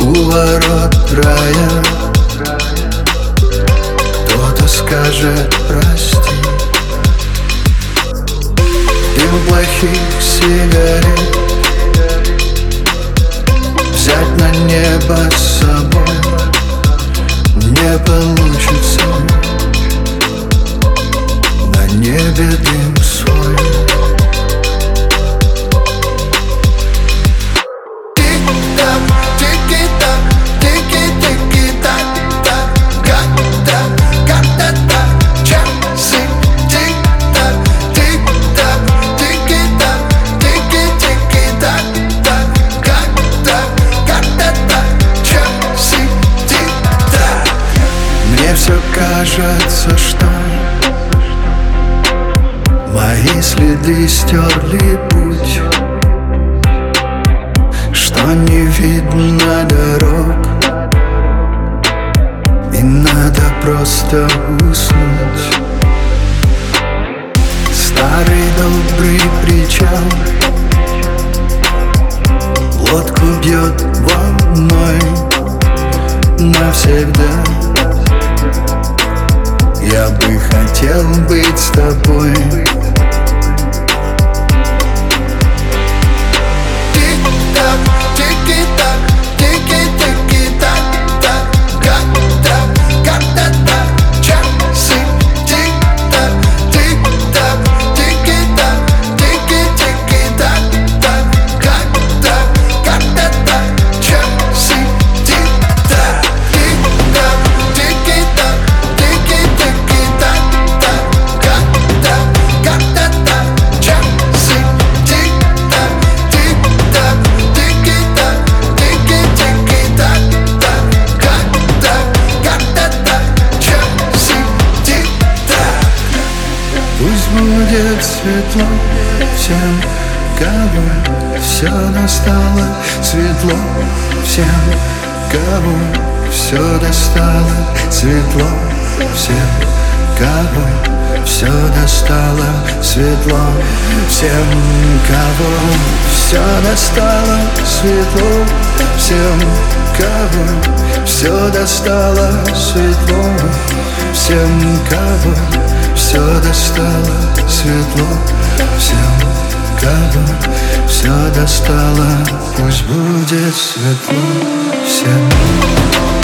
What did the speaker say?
у ворот рая кто-то скажет прости. Дым плохих сигарет взять на небо с собой не получится. На небе дым свой. Тик-так, тики-так, тики-тики-так, так, как-так, как-то-так, часы. Тик-так, тик-так, тики-так, тики-тики-так, так, как-так, как-то-так, часы. Тик-так. Мне все кажется, что мои следы стерли путь, что не видно дорог, и надо просто уснуть. Старый добрый причал лодку бьет волной навсегда. Я бы хотел быть с тобой. Тик-так, тики-так, тики-тики-так, так, как-так, как-то-так, часы. Тик-так, тик-так, тики-так, тики-тики-так, так, как-так, как-то-так, часы. Тик-так, тик-так, тики-так, тики-тики-так, так, как-так, как-то-так, часы. Тик-так, тик-так, тики-так, тики-тики-так, так, как-так, как-то-так, часы. Тик-так. Пусть будет светло всем, кого все достало. Светло всем, кого все достало. Светло всем, кого все достало. Светло всем, кого все достало. Светло всем, кого все достало. Светло всем, кого все достало. Светло всем, кого все достало. Пусть будет светло всем.